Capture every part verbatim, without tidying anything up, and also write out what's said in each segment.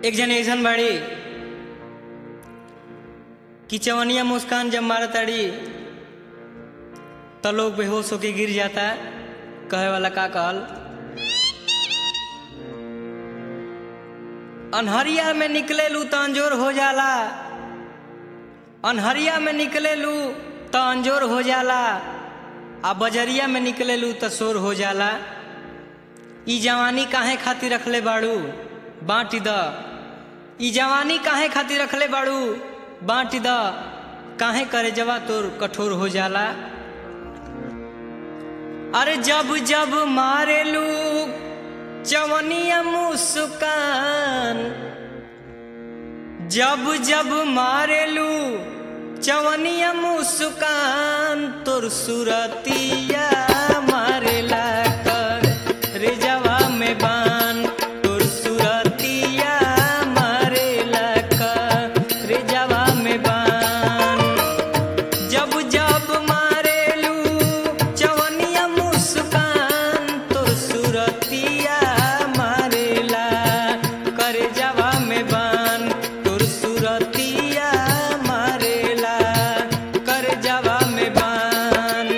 एक जन ऐसन बाड़ी कि चवनिया मुस्कान जब मारा ताड़ी तो लोग बेहोश होके गिर जाता। कहे वाला का कहल, अनहरिया में निकले लू तो अंजोर हो जाला, अनहरिया में निकले लू तो अंजोर हो जाला, आ बजरिया में निकले लू तो शोर हो जाला। ई जवानी काहे खातिर रखले बाड़ू बाँटी द, ई जवानी काहे खातिर रखले बाड़ू बाँटी द, काहे करे जवा तोर कठोर हो जाला। अरे जब जब मारे लू चवनिया मुस्कान, जब जब मारे लू चवनिया मुस्कान, तोर सुरतिया मारेला कर रे जवा में बान, तोर सुरतिया मारेला कर रे जवा में बान। जब जब मारे लू चवनिया मुस्कान, तोर सुरतिया मारेला कर जवा में बान, तोर सुरतिया मारेला कर जवा में बान।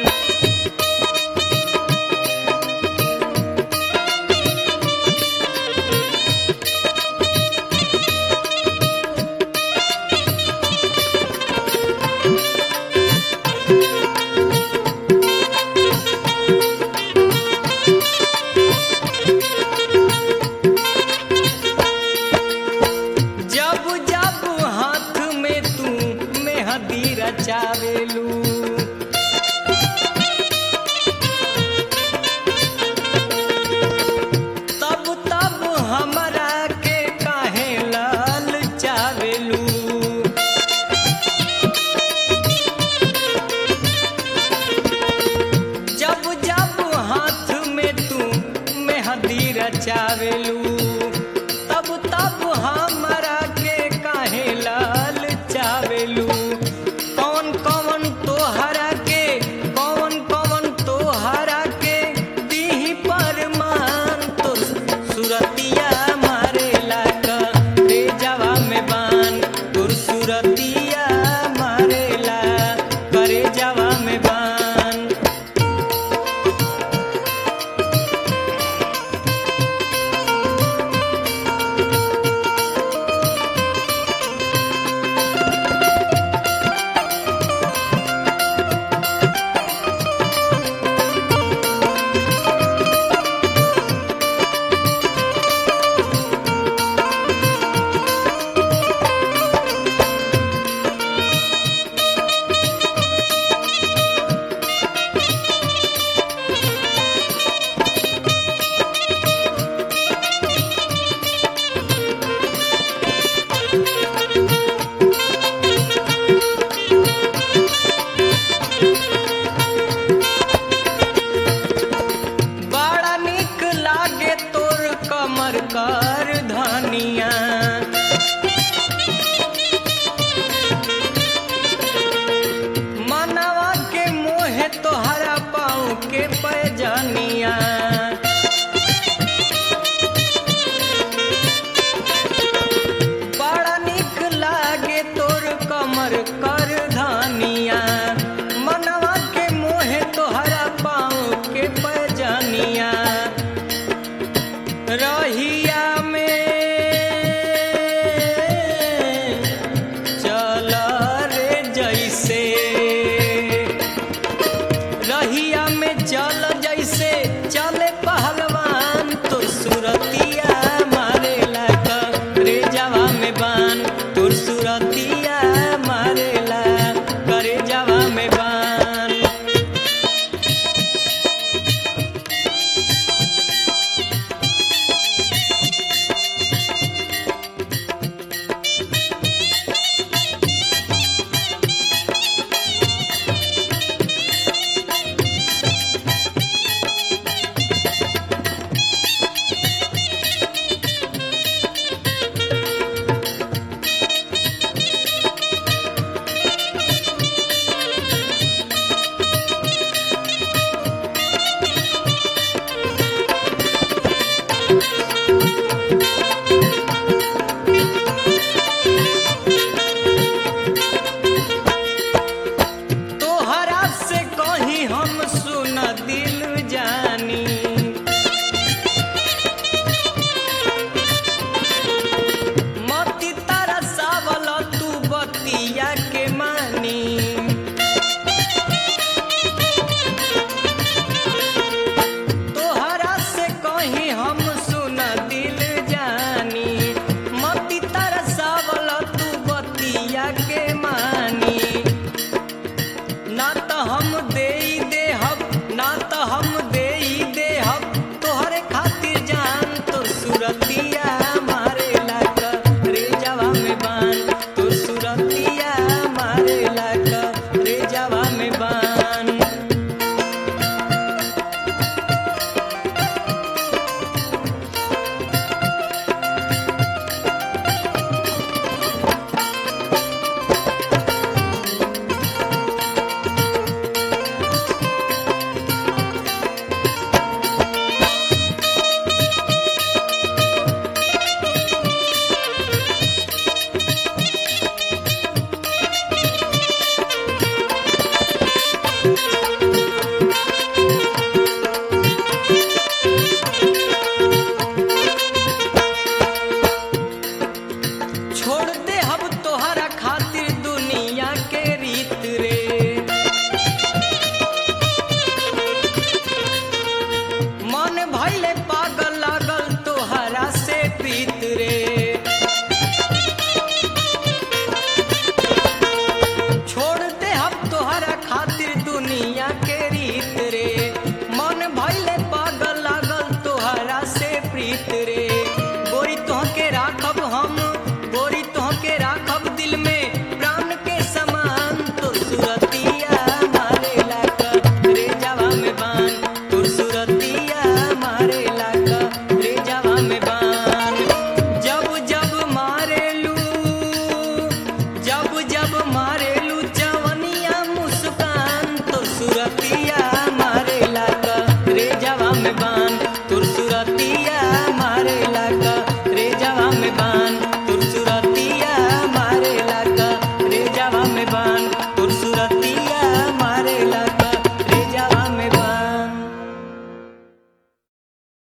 जब जब हाथ में तू मेहंदी रचावेलू, तब तब हमरा के काहे लाल चावेलू। जब जब हाथ में तू मेहंदी रचावेलू, तब तब हमरा के काहे लाल चावेलू। कौन कौन तोहरा के कौन कौन तोहरा के दीही परमान, तो सुरतिया मारेला करे जवा में बान, तोर सुरतिया मारेला करे जवा में बान। बड़ा निक लागे तोर कमर कर धनिया, मनवा के मोहे तोहरा पाँव के पैजनिया। बड़ा निक लागे तोर कमर कर धनिया, मनवा के मोहे तोहरा पाँव के पैजनिया। रहिया में भइले पागल लागल तोहरा से प्रीत रे छोड़ दे हम तोहरा खातिर दुनिया के रीत रे मन भइले पागल लागल तोहरा से प्रीत रे गोरी तोहके राखब हम गोरी तोहके राखब दिल में प्राण के समान तो सुरतिया मारे लाका रे जावा में बान तो सुरतिया मारे लाका रे जावा में बान जब जब मारेलू जब जब मारेलू जवनिया मुस्कान तो सुरतिया मारे लाका रे जावा में बान तो सुरतिया मारे लाका